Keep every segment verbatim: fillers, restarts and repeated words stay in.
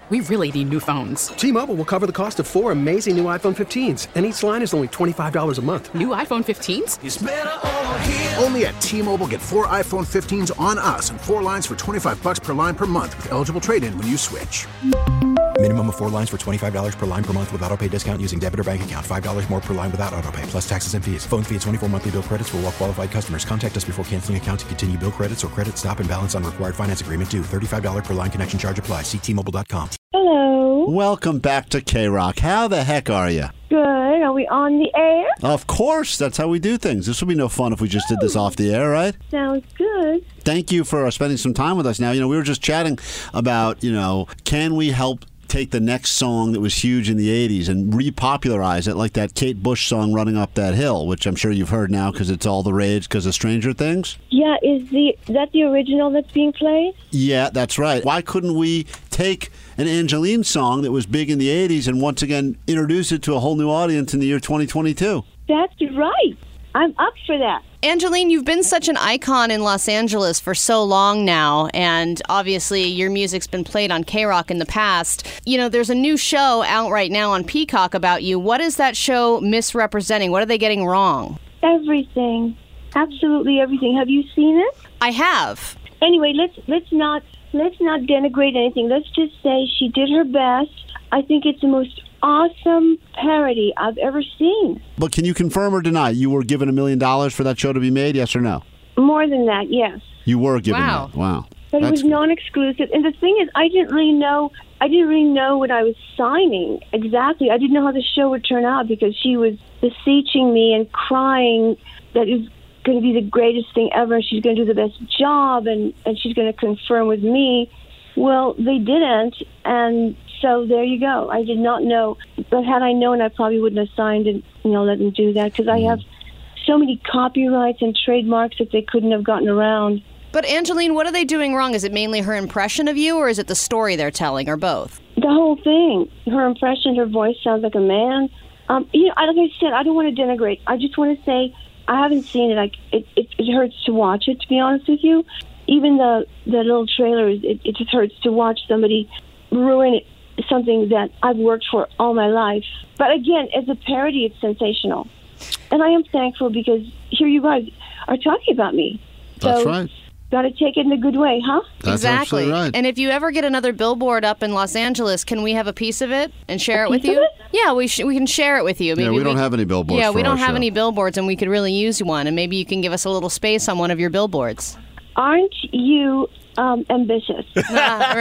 We really need new phones. T-Mobile will cover the cost of four amazing new iPhone fifteens, and each line is only twenty-five dollars a month. New iPhone fifteens? It's better over here. Only at T-Mobile, get four iPhone fifteens on us and four lines for twenty-five dollars per line per month with eligible trade-in when you switch. Minimum of four lines for twenty-five dollars per line per month with autopay discount using debit or bank account. five dollars more per line without autopay, plus taxes and fees. Phone fee at twenty-four monthly bill credits for well-qualified customers. Contact us before canceling account to continue bill credits or credit stop and balance on required finance agreement due. thirty-five dollars per line connection charge applies. See T Mobile dot com. Hello. Welcome back to K-Rock. How the heck are you? Good. Are we on the air? Of course. That's how we do things. This would be no fun if we just did this off the air, right? Sounds good. Thank you for uh, spending some time with us now. You know, we were just chatting about, you know, can we help take the next song that was huge in the eighties and repopularize it, like that Kate Bush song Running Up That Hill, which I'm sure you've heard now because it's all the rage because of Stranger Things? Yeah, is the that the original that's being played? Yeah, that's right. Why couldn't we take an Angeline song that was big in the eighties and once again introduce it to a whole new audience in the year twenty twenty-two? That's right. I'm up for that. Angeline, you've been such an icon in Los Angeles for so long now, and obviously your music's been played on K-Rock in the past. You know, there's a new show out right now on Peacock about you. What is that show misrepresenting? What are they getting wrong? Everything. Absolutely everything. Have you seen it? I have. Anyway, let's let's not let's not denigrate anything. Let's just say she did her best. I think it's the most awesome parody I've ever seen. But can you confirm or deny you were given a million dollars for that show to be made, yes or no? More than that, yes. You were given Wow. that. Wow. But it was non-exclusive. And the thing is, I didn't really know, I didn't really know what I was signing exactly. I didn't know how the show would turn out because she was beseeching me and crying that it was going to be the greatest thing ever. She's going to do the best job and, and she's going to confirm with me. Well, they didn't, and so there you go. I did not know, but had I known, I probably wouldn't have signed and, you know, let them do that because I have so many copyrights and trademarks that they couldn't have gotten around. But Angeline, what are they doing wrong? Is it mainly her impression of you, or is it the story they're telling, or both? The whole thing. Her impression, her voice sounds like a man. Um, you know, like I said, I don't want to denigrate. I just want to say I haven't seen it. Like it, it, it hurts to watch it, to be honest with you. Even the, the little trailers, it, it just hurts to watch somebody ruin it, something that I've worked for all my life. But again, as a parody, it's sensational. And I am thankful because here you guys are talking about me. That's so, right. Got to take it in a good way, huh? That's exactly. absolutely right. And if you ever get another billboard up in Los Angeles, can we have a piece of it and share A it with piece you? of it? Yeah, we sh- we can share it with you. Maybe yeah, we don't have any billboards. Yeah, for we don't our have show. any billboards, and we could really use one. And maybe you can give us a little space on one of your billboards. Aren't you um, ambitious? Ah,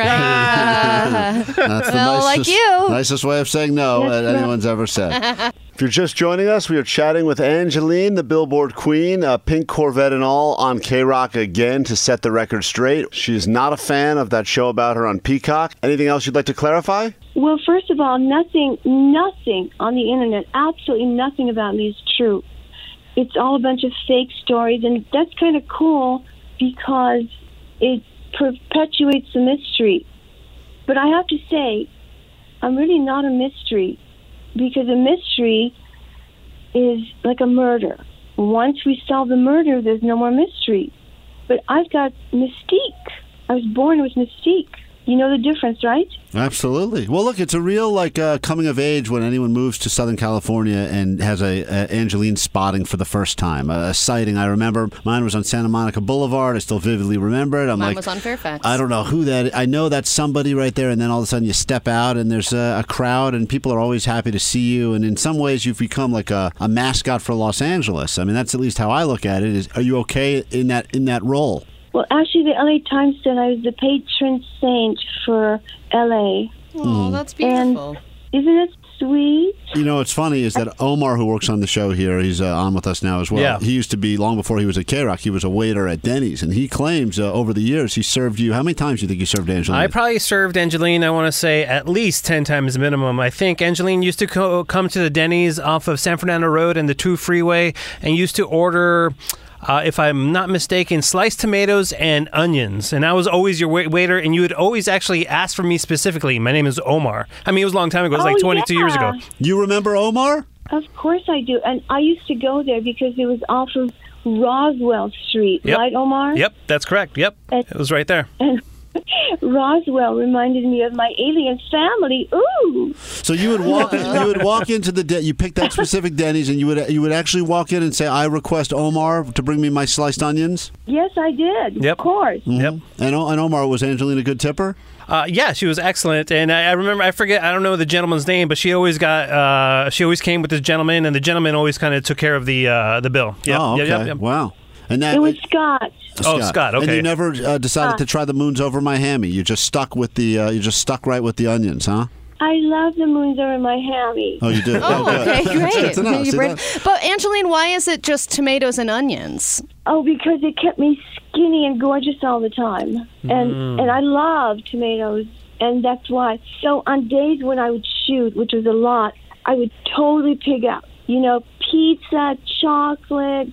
right. That's the Well, like nicest, you. nicest way of saying no That's that right. anyone's ever said. If you're just joining us, we are chatting with Angeline, the Billboard Queen, uh, Pink Corvette and all, on K-Rock again to set the record straight. She's not a fan of that show about her on Peacock. Anything else you'd like to clarify? Well, first of all, nothing, nothing on the internet, absolutely nothing about me is true. It's all a bunch of fake stories, and that's kind of cool because it perpetuates the mystery. But I have to say, I'm really not a mystery because a mystery is like a murder. Once we solve the murder, there's no more mystery. But I've got mystique. I was born with mystique. You know the difference, right? Absolutely. Well, look, it's a real like uh, coming of age when anyone moves to Southern California and has a, a Angeline spotting for the first time. A, a sighting. I remember mine was on Santa Monica Boulevard. I still vividly remember it. I'm Mine like, was on Fairfax. I don't know who that is. I know that's somebody right there, and then all of a sudden you step out and there's a, a crowd and people are always happy to see you. And in some ways you've become like a, a mascot for Los Angeles. I mean, that's at least how I look at it. Is are you okay in that in that role? Well, actually, the L A Times said I was the patron saint for L A. Oh, that's beautiful. And isn't it sweet? You know, what's funny is that Omar, who works on the show here, he's uh, on with us now as well. Yeah. He used to be, long before he was at K-Rock, he was a waiter at Denny's. And he claims uh, over the years he served you. How many times do you think you served Angeline? I probably served Angeline, I want to say, at least ten times minimum. I think Angeline used to co- come to the Denny's off of San Fernando Road and the two freeway and used to order... Uh, if I'm not mistaken, sliced tomatoes and onions. And I was always your wait- waiter, and you would always actually ask for me specifically. My name is Omar. I mean, it was a long time ago. It was Oh, like twenty-two yeah. years ago. You remember Omar? Of course I do. And I used to go there because it was off of Roswell Street, Yep. right, Omar? Yep, that's correct. Yep, And- it was right there. And Roswell reminded me of my alien family. Ooh. So you would walk, you would walk into the de- you picked that specific Denny's, and you would you would actually walk in and say, "I request Omar to bring me my sliced onions." Yes, I did. Yep. Of course. Mm-hmm. Yep. And, O- and Omar, was Angelina a good tipper? Uh, yeah, she was excellent, and I, I remember I forget I don't know the gentleman's name, but she always got uh, she always came with this gentleman, and the gentleman always kind of took care of the uh, the bill. Yep. Oh, okay. Yep, yep, yep. Wow. And that It was Scott. Oh, Scott, okay. And you never uh, decided to try the moons over Miami. You just stuck with the uh, you just stuck right with the onions, huh? I love the moons over my hammy. Oh, you do. Oh, good. okay, That's great. good to know. You See bring- that? But Angeline, why is it just tomatoes and onions? Oh, because it kept me skinny and gorgeous all the time. And Mm. and I love tomatoes, and that's why. So on days when I would shoot, which was a lot, I would totally pig out. You know, pizza, chocolate,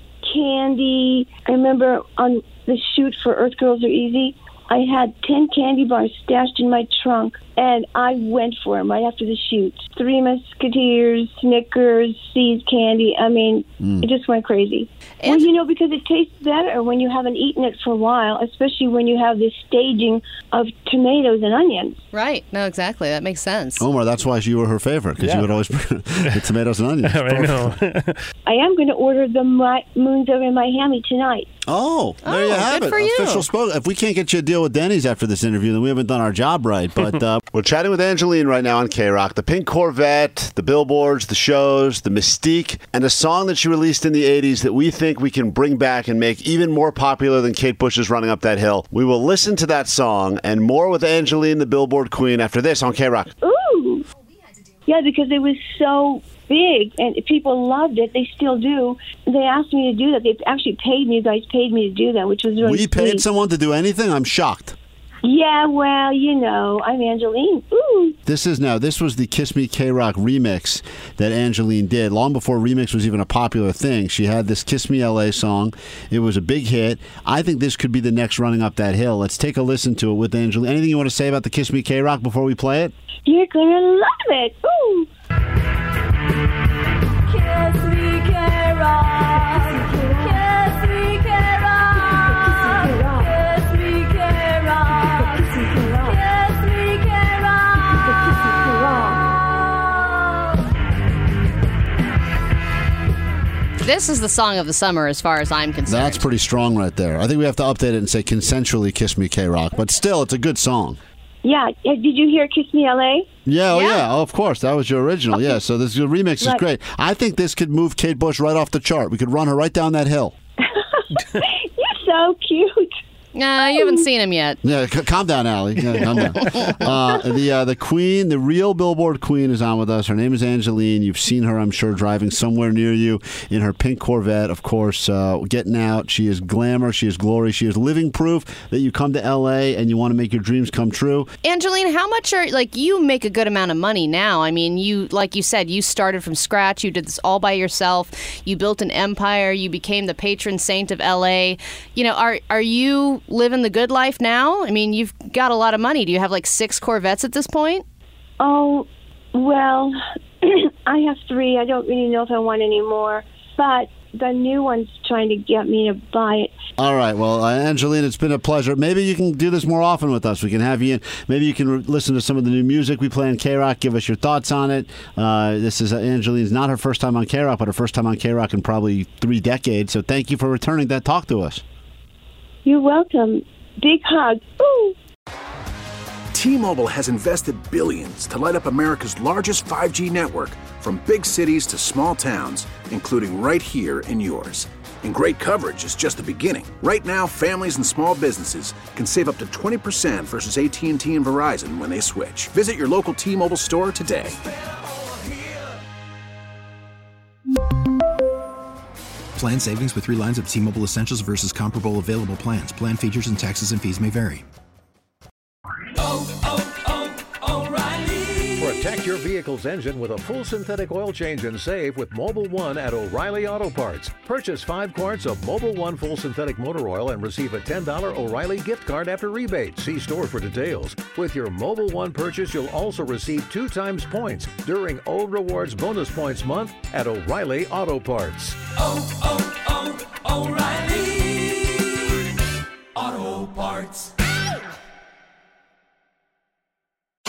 candy. I remember on the shoot for Earth Girls Are Easy, I had ten candy bars stashed in my trunk, and I went for them right after the shoot. Three Musketeers, Snickers, See's candy. I mean, Mm. it just went crazy. Well, you know, because it tastes better when you haven't eaten it for a while, especially when you have this staging of tomatoes and onions. Right. No, exactly. That makes sense. Omar, that's why you were her favorite, because Yeah. you would always bring the tomatoes and onions. I know. I am going to order the mi- moons over in Miami tonight. Oh, there Oh, you have good it. for you. Official spoke. If we can't get you a deal with Denny's after this interview, then we haven't done our job right. But uh, we're chatting with Angeline right now on K-Rock. The pink Corvette, the billboards, the shows, the mystique, and a song that she released in the eighties that we think we can bring back and make even more popular than Kate Bush's Running Up That Hill. We will listen to that song and more with Angeline, the Billboard Queen, after this on K-Rock. Ooh. Yeah, because it was so big and people loved it. They still do. They asked me to do that. They actually paid me. You guys paid me to do that, which was really We paid sweet. someone to do anything? I'm shocked. Yeah, well, you know, I'm Angeline. Ooh. This is now, this was the Kiss Me K-Rock remix that Angeline did. Long before remix was even a popular thing, she had this Kiss Me L A song. It was a big hit. I think this could be the next Running Up That Hill. Let's take a listen to it with Angeline. Anything you want to say about the Kiss Me K-Rock before we play it? You're going to love it. Ooh. Kiss me, K-Rock. Kiss me, K-Rock. Kiss me, K-Rock. Kiss me, K-Rock. This is the song of the summer as far as I'm concerned. That's pretty strong right there. I think we have to update it and say consensually Kiss Me K-Rock, but still, it's a good song. Yeah. Uh, Did you hear Kiss Me L A? Yeah, oh Yeah. yeah, oh, of course. That was your original. Yeah, so this your remix is Right. great. I think this could move Kate Bush right off the chart. We could run her right down that hill. You're so cute. Nah, you haven't seen him yet. Yeah, c- calm down, Allie. Yeah, calm down. Uh, the uh, the queen, the real Billboard queen, is on with us. Her name is Angeline. You've seen her, I'm sure, driving somewhere near you in her pink Corvette. Of course, uh, getting out. She is glamour. She is glory. She is living proof that you come to L A and you want to make your dreams come true. Angeline, how much are, like, you make a good amount of money now. I mean, you, like you said, you started from scratch. You did this all by yourself. You built an empire. You became the patron saint of L A. You know, are are you living the good life now? I mean, you've got a lot of money. Do you have like six Corvettes at this point? Oh, well, I have three. I don't really know if I want any more. But the new one's trying to get me to buy it. All right. Well, uh, Angeline, it's been a pleasure. Maybe you can do this more often with us. We can have you in. Maybe you can re- listen to some of the new music we play on K-Rock. Give us your thoughts on it. Uh, this is uh, Angeline's not her first time on K-Rock, but her first time on K-Rock in probably three decades. So thank you for returning that talk to us. You're welcome. Big hug. Ooh. T-Mobile has invested billions to light up America's largest five G network, from big cities to small towns, including right here in yours. And great coverage is just the beginning. Right now, families and small businesses can save up to twenty percent versus A T and T and Verizon when they switch. Visit your local T-Mobile store today. Plan savings with three lines of T-Mobile Essentials versus comparable available plans. Plan features and taxes and fees may vary. Protect your vehicle's engine with a full synthetic oil change and save with Mobil one at O'Reilly Auto Parts. Purchase five quarts of Mobil one full synthetic motor oil and receive a ten dollars O'Reilly gift card after rebate. See store for details. With your Mobil one purchase, you'll also receive two times points during O Rewards Bonus Points Month at O'Reilly Auto Parts. Oh, oh, oh, O'Reilly. Auto Parts. Oh, oh, oh, oh, O'Reilly. Auto Parts. Oh, oh, oh, oh, O'Reilly. Auto Parts. Oh, oh, oh, oh, O'Reilly. Auto Parts. Oh, oh, oh, oh, O'Reilly. Auto Parts. Oh, oh, oh, O'Reilly. Auto Parts.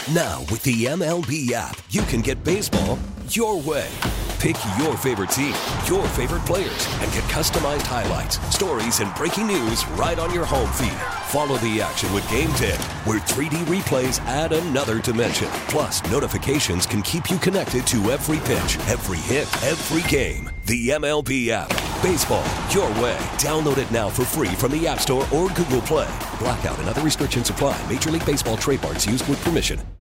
Now, with the M L B app, you can get baseball your way. Pick your favorite team, your favorite players, and get customized highlights, stories, and breaking news right on your home feed. Follow the action with Game ten, where three D replays add another dimension. Plus, notifications can keep you connected to every pitch, every hit, every game. The M L B app. Baseball your way. Download it now for free from the App Store or Google Play. Blackout and other restrictions apply. Major League Baseball trademarks used with permission.